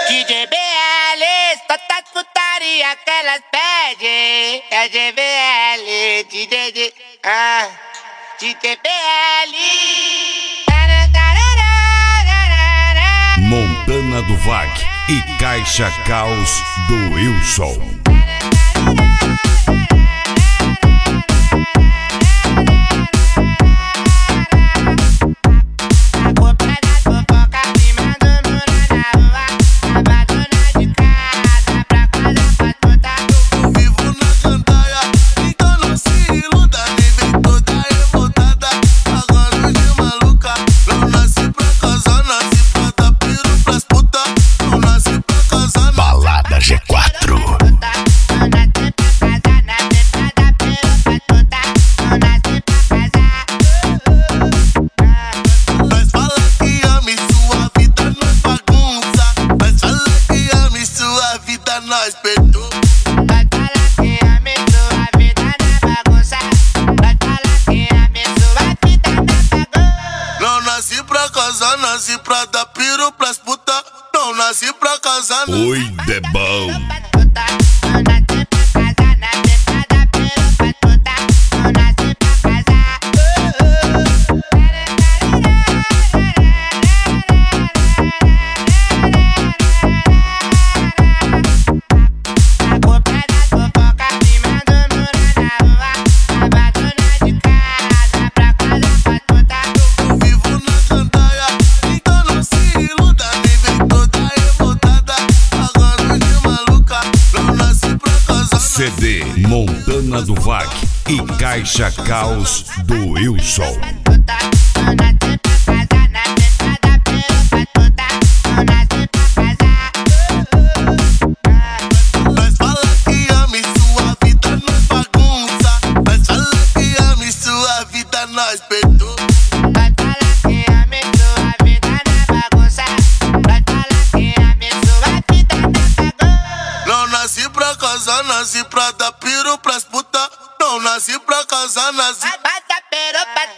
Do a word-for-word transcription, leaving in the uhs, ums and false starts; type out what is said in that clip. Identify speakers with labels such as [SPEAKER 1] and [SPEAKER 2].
[SPEAKER 1] D J B L, só tá putaria que elas pedem. É D B L, D J D, ah, D J B L.
[SPEAKER 2] Montana do Vag e Caixa Caos do Wilson. G quatro.
[SPEAKER 3] Nós fala que ama e sua vida nós bagunça. Nós fala que ama e sua vida nós perdoa.
[SPEAKER 1] Nós fala que ama e sua vida na bagunça. Nós fala que ama e sua vida na bagunça.
[SPEAKER 3] Não nasci pra casar, nasci pra dar piro pras puta. Não nasci pra casar, não.
[SPEAKER 2] Oi, de bom. C D Montana do Vag e Caixa Caos do Wilson.
[SPEAKER 3] Nós fala que ama e sua vida nós bagunça. Nós fala que ama e sua vida nós perdoa.
[SPEAKER 1] Nós fala que ama e sua vida na bagunça. Nós fala que ama e sua vida na bagunça.
[SPEAKER 3] Não nasci pra casar, nasci pra dar piro pras puta. Não nasci pra casar, nasci
[SPEAKER 1] Bata pero, bata